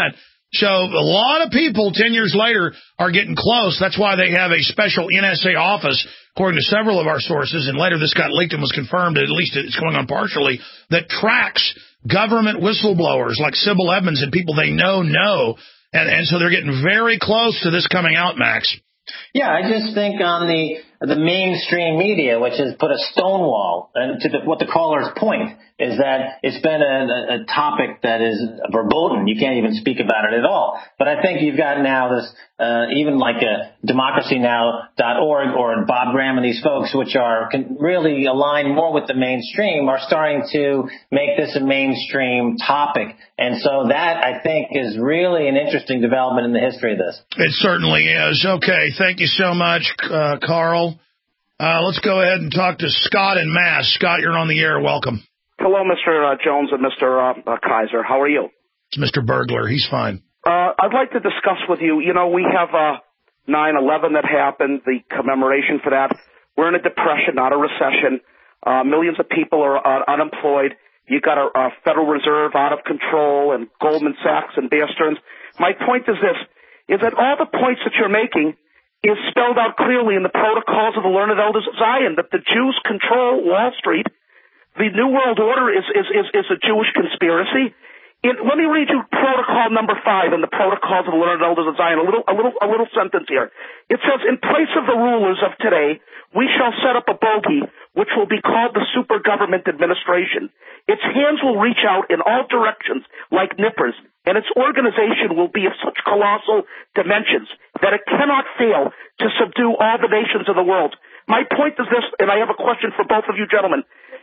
So a lot of people 10 years later are getting close. That's why they have a special NSA office, according to several of our sources, and later this got leaked and was confirmed, at least it's going on partially, that tracks government whistleblowers like Sybil Edmonds and people they know. And so they're getting very close to this coming out, Max. Yeah, I just think on the mainstream media, which has put a stonewall, and to what the caller's point is that it's been a topic that is verboten. You can't even speak about it at all. But I think you've got now this, even like democracynow.org or Bob Graham and these folks, which can really align more with the mainstream, are starting to make this a mainstream topic. And so that, I think, is really an interesting development in the history of this. It certainly is. Okay, thank you so much, Carl. Let's go ahead and talk to Scott in Mass. Scott, you're on the air. Welcome. Hello, Mr. Jones and Mr. Kaiser. How are you? It's Mr. Burglar. He's fine. I'd like to discuss with you, we have 9/11 that happened, the commemoration for that. We're in a depression, not a recession. Millions of people are unemployed. You got a Federal Reserve out of control and Goldman Sachs and Bear Stearns. My point is this, is that all the points that you're making is spelled out clearly in the protocols of the learned elders of Zion, that the Jews control Wall Street. The New World Order is a Jewish conspiracy. Let me read you protocol number 5 in the protocols of the learned elders of Zion. A little sentence here. It says, in place of the rulers of today, we shall set up a bogey, which will be called the super government administration. Its hands will reach out in all directions like nippers, and its organization will be of such colossal dimensions that it cannot fail to subdue all the nations of the world. My point is this, and I have a question for both of you gentlemen.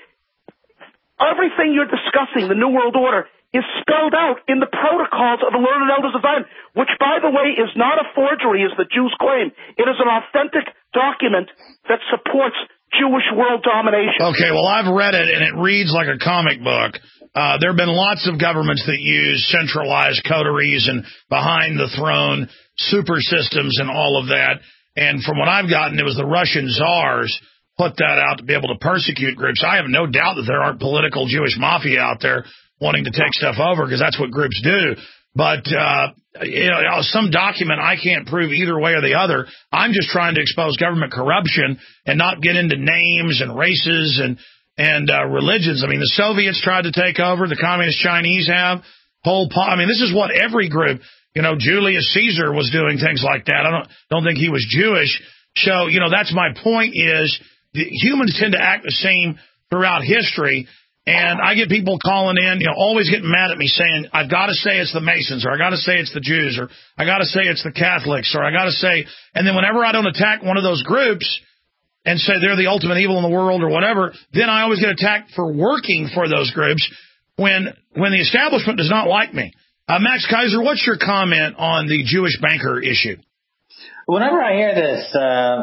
Everything you're discussing, the New World Order, is spelled out in the protocols of the learned elders of Zion, which, by the way, is not a forgery, as the Jews claim. It is an authentic document that supports Jewish world domination. Okay, well, I've read it, and it reads like a comic book. There have been lots of governments that use centralized coteries and behind-the-throne super systems and all of that. And from what I've gotten, it was the Russian czars put that out to be able to persecute groups. I have no doubt that there aren't political Jewish mafia out there wanting to take stuff over, because that's what groups do. But, some document I can't prove either way or the other. I'm just trying to expose government corruption and not get into names and races and religions. I mean, the Soviets tried to take over. The Communist Chinese have. This is what every group, Julius Caesar was doing things like that. I don't think he was Jewish. So, that's my point is humans tend to act the same throughout history. And I get people calling in, always getting mad at me saying, I've got to say it's the Masons, or I got to say it's the Jews, or I got to say it's the Catholics, or I got to say, and then whenever I don't attack one of those groups and say they're the ultimate evil in the world or whatever, then I always get attacked for working for those groups when the establishment does not like me. Max Kaiser, what's your comment on the Jewish banker issue? Whenever I hear this,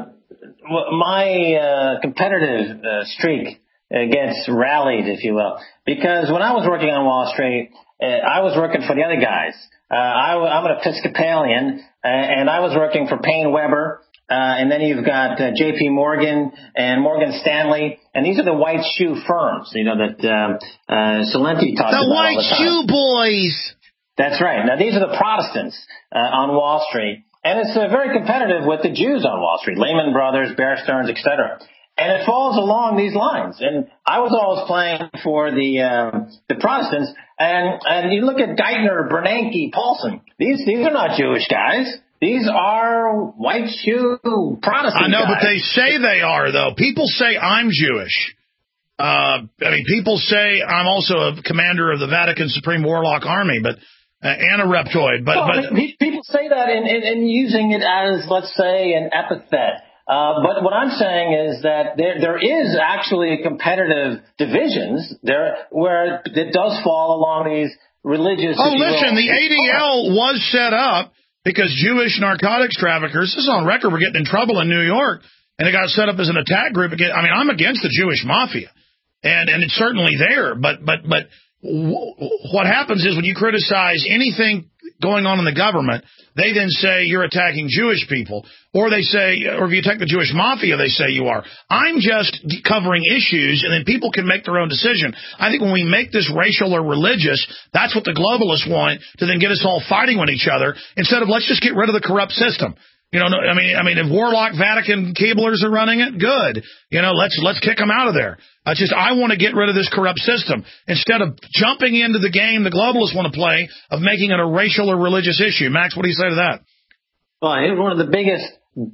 my competitive streak gets rallied, if you will, because when I was working on Wall Street, I was working for the other guys. I'm an Episcopalian, and I was working for Payne Weber, and then you've got J.P. Morgan and Morgan Stanley, and these are the white shoe firms, that Salenti talks about all the time. The white shoe boys! That's right. Now, these are the Protestants on Wall Street, and it's very competitive with the Jews on Wall Street, Lehman Brothers, Bear Stearns, etc. And it falls along these lines. And I was always playing for the Protestants. And you look at Geithner, Bernanke, Paulson. These are not Jewish guys. These are white shoe Protestant I know, guys. but they say they are, though. People say I'm Jewish. People say I'm also a commander of the Vatican Supreme Warlock Army, and a reptoid. But people say that in using it as, let's say, an epithet. But what I'm saying is that there is actually competitive divisions there where it does fall along these religious. Oh, listen, the ADL was set up because Jewish narcotics traffickers, this is on record, were getting in trouble in New York, and it got set up as an attack group against. I'm against the Jewish mafia, and it's certainly there. But what happens is when you criticize anything going on in the government, they then say you're attacking Jewish people. Or they say, or if you attack the Jewish mafia, they say you are. I'm just covering issues, and then people can make their own decision. I think when we make this racial or religious, that's what the globalists want, to then get us all fighting with each other, instead of let's just get rid of the corrupt system. You know, I mean, if Warlock Vatican Keeblers are running it, good. You know, let's kick them out of there. I want to get rid of this corrupt system instead of jumping into the game the globalists want to play of making it a racial or religious issue. Max, what do you say to that? Well, one of the biggest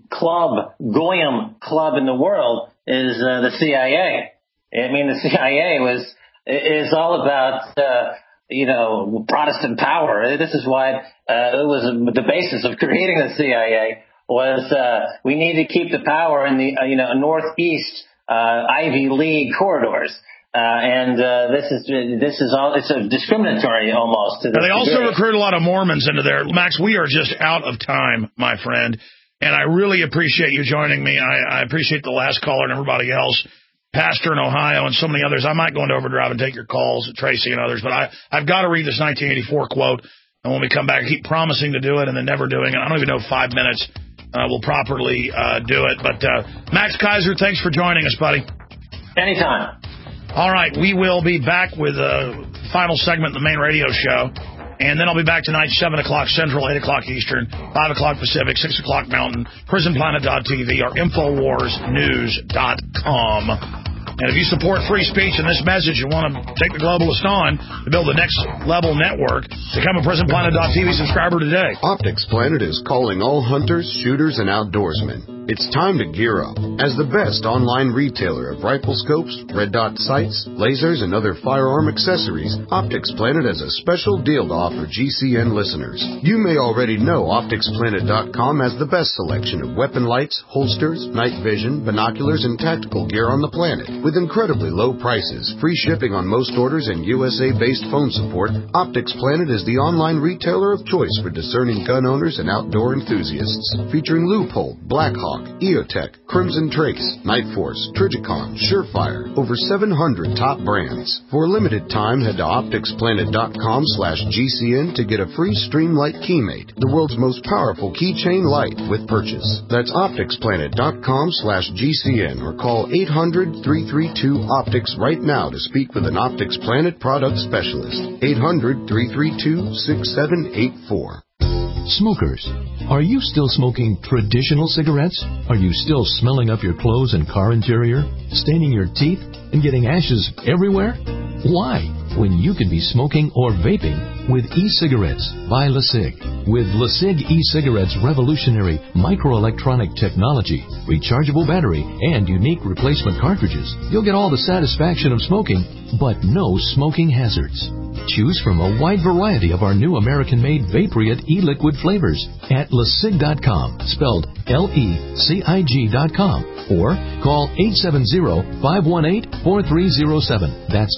Goyim club in the world is the CIA. I mean, the CIA is all about Protestant power. This is why it was the basis of creating the CIA. Was we need to keep the power in the northeast Ivy League corridors, and this is all. It's a discriminatory almost. To they also recruit a lot of Mormons into there. Max, we are just out of time, my friend, and I really appreciate you joining me. I appreciate the last caller and everybody else, Pastor in Ohio and so many others. I might go into overdrive and take your calls, Tracy and others, but I've got to read this 1984 quote, and when we come back, I keep promising to do it and then never doing it. I don't even know if 5 minutes will properly do it. But Max Keiser, thanks for joining us, buddy. Anytime. All right, we will be back with the final segment of the main radio show. And then I'll be back tonight, 7 o'clock Central, 8 o'clock Eastern, 5 o'clock Pacific, 6 o'clock Mountain, PrisonPlanet.tv, or InfoWarsNews.com. And if you support free speech and this message and want to take the globalists on to build the next level network, become a PrisonPlanet.tv subscriber today. Optics Planet is calling all hunters, shooters, and outdoorsmen. It's time to gear up. As the best online retailer of rifle scopes, red dot sights, lasers, and other firearm accessories, Optics Planet has a special deal to offer GCN listeners. You may already know OpticsPlanet.com has the best selection of weapon lights, holsters, night vision, binoculars, and tactical gear on the planet. With incredibly low prices, free shipping on most orders, and USA-based phone support, Optics Planet is the online retailer of choice for discerning gun owners and outdoor enthusiasts. Featuring Loophole, Blackhawk, EOTech, Crimson Trace, Night Force, Trijicon, Surefire, over 700 top brands. For a limited time, head to OpticsPlanet.com/GCN to get a free Streamlight Keymate, the world's most powerful keychain light with purchase. That's OpticsPlanet.com/GCN or call 800-332-OPTICS right now to speak with an Optics Planet product specialist. 800-332-6784. Smokers, are you still smoking traditional cigarettes? Are you still smelling up your clothes and car interior, staining your teeth, and getting ashes everywhere? Why? When you could be smoking or vaping with e-cigarettes by LeSig. With LeSig e-cigarettes' revolutionary microelectronic technology, rechargeable battery, and unique replacement cartridges, you'll get all the satisfaction of smoking, but no smoking hazards. Choose from a wide variety of our new American-made Vaporite e-liquid flavors at LeSig.com, spelled LECIG.com, or call 870-518-4307. That's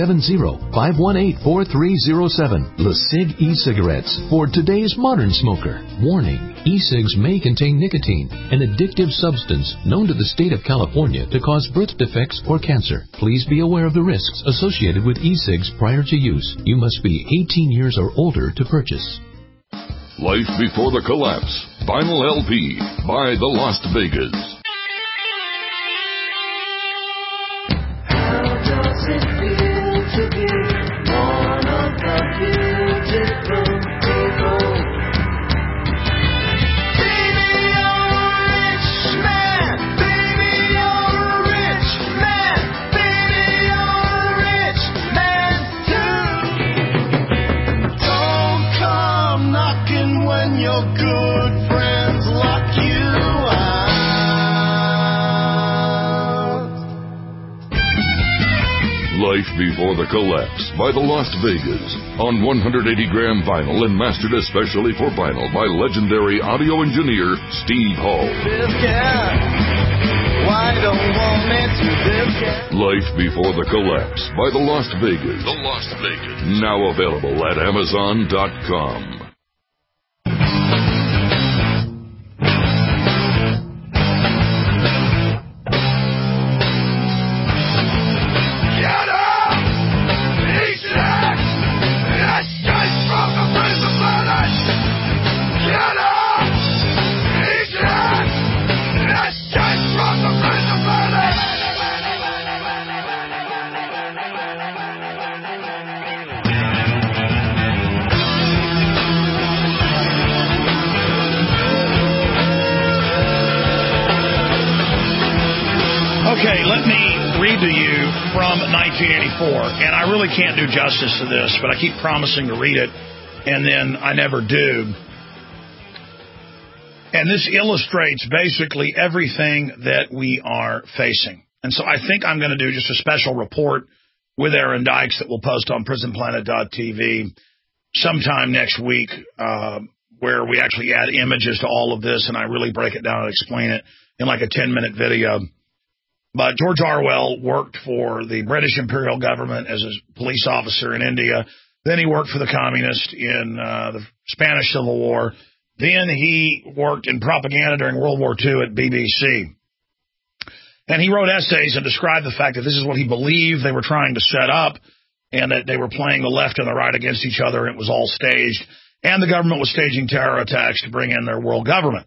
870-518-4307. LeSig e-cigarettes for today's modern smoker. Warning, e-cigs may contain nicotine, an addictive substance known to the state of California to cause birth defects or cancer. Please be aware of the risks associated with e-cigs prior to use. You must be 18 years or older to purchase. Life Before the Collapse. Vinyl LP by the Las Vegas. How does it feel to be one of the beautiful people? Baby, you're a rich man. Baby, you're a rich man. Baby, you're a rich man too. Don't come knocking when your good friends lock you out. Life Before the Collapse by the Las Vegas on 180-gram vinyl and mastered especially for vinyl by legendary audio engineer Steve Hall. Why don't want me to this guy? Life Before the Collapse by the Las Vegas. The Las Vegas. Now available at Amazon.com. Escape from the prison planet! Okay, let me read to you from 1984, and I really can't do justice to this, but I keep promising to read it, and then I never do. And this illustrates basically everything that we are facing. And so I think I'm going to do just a special report with Aaron Dykes that we'll post on prisonplanet.tv sometime next week, where we actually add images to all of this, and I really break it down and explain it in like a 10-minute video. But George Orwell worked for the British Imperial government as a police officer in India. Then he worked for the communists in the Spanish Civil War. Then he worked in propaganda during World War II at BBC. And he wrote essays and described the fact that this is what he believed they were trying to set up, and that they were playing the left and the right against each other, and it was all staged. And the government was staging terror attacks to bring in their world government.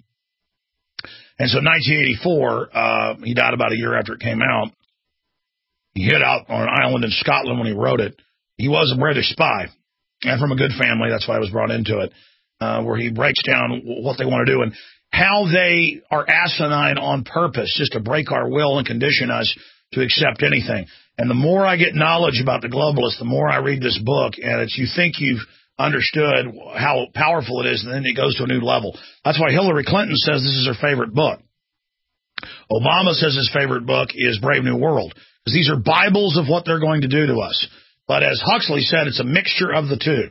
And so in 1984, he died about a year after it came out. He hid out on an island in Scotland when he wrote it. He was a British spy, and from a good family. That's why I was brought into it, where he breaks down what they want to do and how they are asinine on purpose, just to break our will and condition us to accept anything. And the more I get knowledge about the globalists, the more I read this book, and it's, you think you've understood how powerful it is, and then it goes to a new level. That's why Hillary Clinton says this is her favorite book. Obama says his favorite book is Brave New World, because these are Bibles of what they're going to do to us. But as Huxley said, it's a mixture of the two.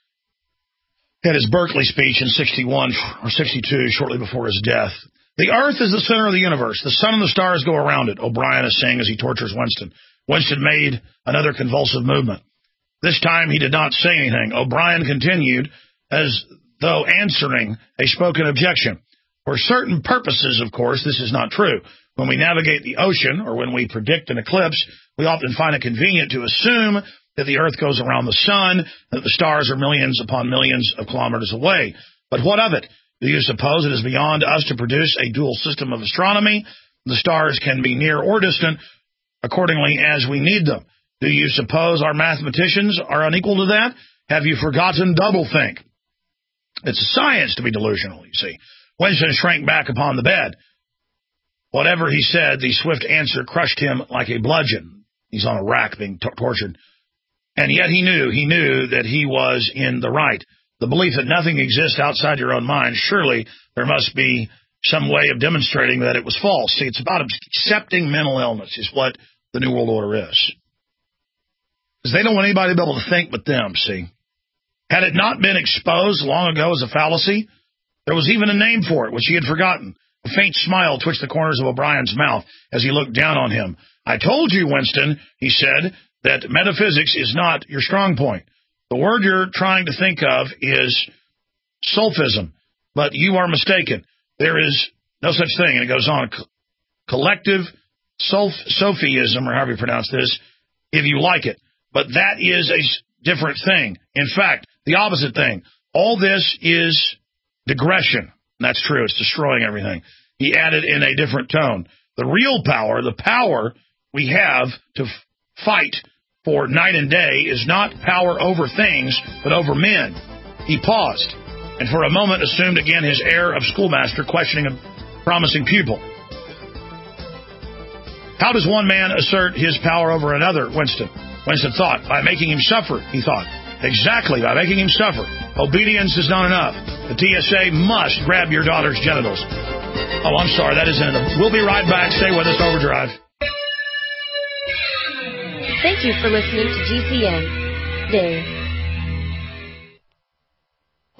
He had his Berkeley speech in 61 or 62, shortly before his death. The Earth is the center of the universe. The sun and the stars go around it, O'Brien is saying as he tortures Winston. Winston made another convulsive movement. This time he did not say anything. O'Brien continued, as though answering a spoken objection. For certain purposes, of course, this is not true. When we navigate the ocean, or when we predict an eclipse, we often find it convenient to assume that the Earth goes around the sun, that the stars are millions upon millions of kilometers away. But what of it? Do you suppose it is beyond us to produce a dual system of astronomy? The stars can be near or distant, accordingly as we need them. Do you suppose our mathematicians are unequal to that? Have you forgotten doublethink? It's a science to be delusional, you see. Winston shrank back upon the bed. Whatever he said, the swift answer crushed him like a bludgeon. He's on a rack being tortured. And yet he knew that he was in the right. The belief that nothing exists outside your own mind, surely there must be some way of demonstrating that it was false. See, it's about accepting mental illness is what the New World Order is. Because they don't want anybody to be able to think but them, see. Had it not been exposed long ago as a fallacy, there was even a name for it, which he had forgotten. A faint smile twitched the corners of O'Brien's mouth as he looked down on him. I told you, Winston, he said, that metaphysics is not your strong point. The word you're trying to think of is sophism, but you are mistaken. There is no such thing, and it goes on. Collective sophism, or however you pronounce this, if you like it. But that is a different thing. In fact, the opposite thing. All this is digression. That's true. It's destroying everything. He added in a different tone. The real power, the power we have to fight for night and day is not power over things, but over men. He paused, and for a moment assumed again his air of schoolmaster questioning a promising pupil. How does one man assert his power over another, Winston? Winston thought. By making him suffer, he thought. Exactly, by making him suffer. Obedience is not enough. The TSA must grab your daughter's genitals. Oh, I'm sorry, that isn't it. We'll be right back. Stay with us, Overdrive. Thank you for listening to GCN. Dave.